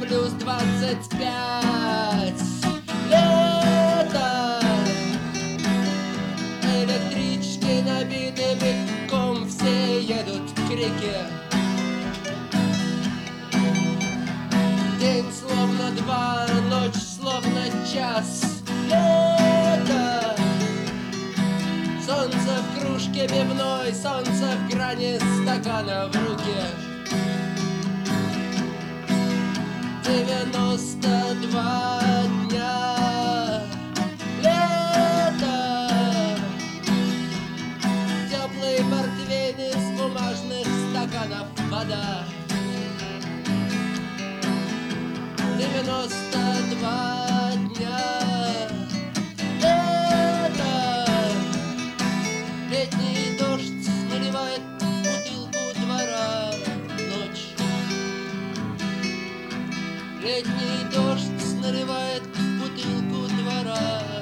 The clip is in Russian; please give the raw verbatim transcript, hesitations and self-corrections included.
плюс двадцать пять. Лето. Электрички набиты битком, все едут к реке. День словно два, ночь словно час. Лето. Солнце в кружке пивной, солнце в грани стакана в руке. Девяносто два дня. Лето. Теплый портвейн из бумажных стаканов вода. Девяносто два дня. Лето. Летний дождь наливает в бутылку двора. Ночь. Летний дождь наливает в бутылку двора.